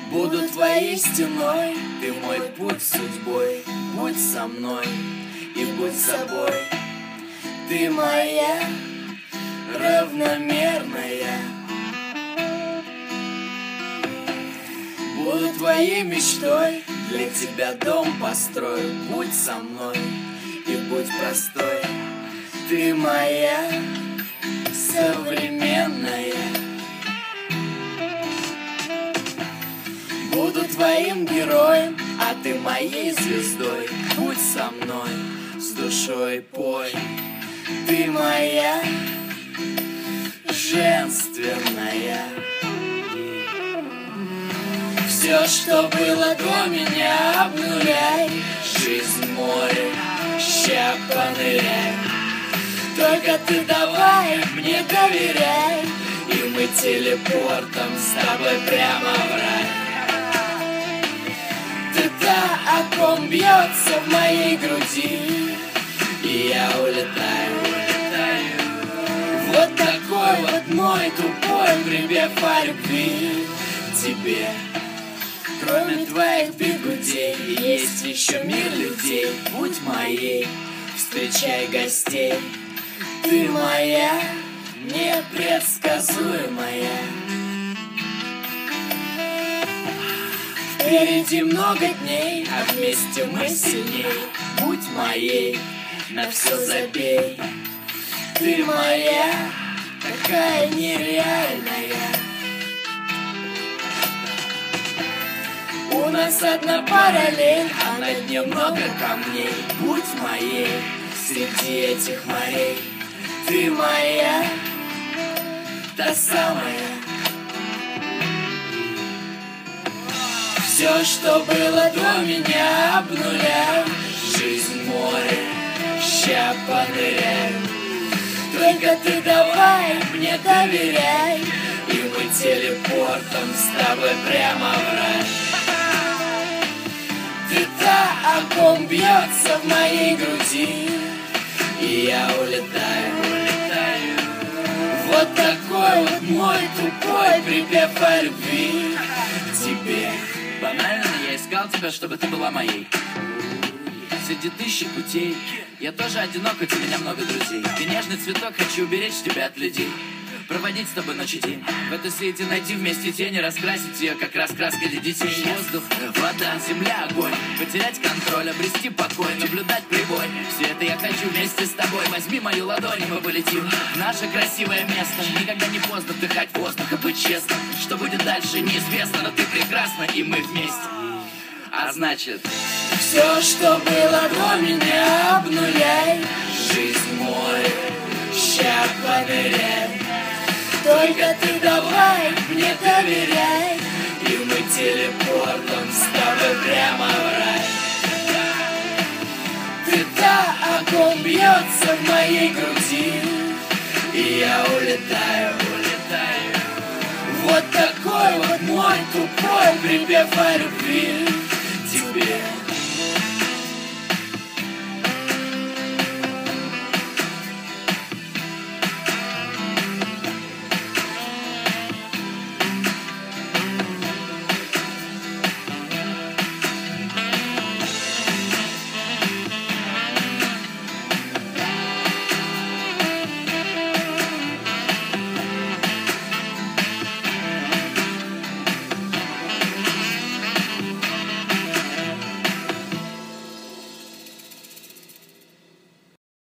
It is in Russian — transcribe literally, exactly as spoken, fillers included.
Буду твоей стеной, ты мой путь судьбой. Будь со мной и будь собой. Ты моя равномерная. Буду твоей мечтой, для тебя дом построю. Будь со мной и будь простой. Ты моя современная. Буду твоим героем, а ты моей звездой. Будь со мной, с душой пой. Ты моя женственная. Все, что было до меня, обнуляй. Жизнь море, ща поныряй. Только ты давай мне доверяй, и мы телепортом с тобой прямо в рай. Ты та, о ком бьется в моей груди, и я улетаю, улетаю. Вот такой вот мой тупой припев о любви тебе. Кроме твоих бигудей есть еще мир людей. Будь моей, встречай гостей. Ты моя непредсказуемая. Впереди много дней, а вместе мы сильней. Будь моей, на все забей. Ты моя, такая нереальная. У нас одна параллель, а на дне много камней. Будь моей среди этих морей. Ты моя, та самая. Все, что было до меня, обнуляй. Жизнь море, ща поныряй. Только ты давай мне доверяй, и мы телепортом с тобой прямо в рай. Ты та, о ком бьется в моей груди, и я улетаю, улетаю. Вот такой вот мой тупой припев о любви тебе. Банально, я искал тебя, чтобы ты была моей. Среди тысячи путей я тоже одинок, хоть у меня много друзей. Ты нежный цветок, хочу уберечь тебя от людей. Проводить с тобой ночь и день. В этой свете найти вместе тени, раскрасить ее, как раскраска для детей. Воздух, вода, земля, огонь. Потерять контроль, обрести покой, наблюдать прибой. Все это я хочу вместе с тобой. Возьми мою ладонь, и мы полетим в наше красивое место. Никогда не поздно вдыхать воздух и быть честным. Что будет дальше, неизвестно, но ты прекрасна, и мы вместе. А значит, все, что было до меня, обнуляй. Жизнь море, ща поныряй. Только ты давай мне доверяй, и мы телепортом с тобой прямо в рай. Ты та, о ком бьется в моей груди, и я улетаю, улетаю. Вот такой вот мой тупой припев о любви тебе.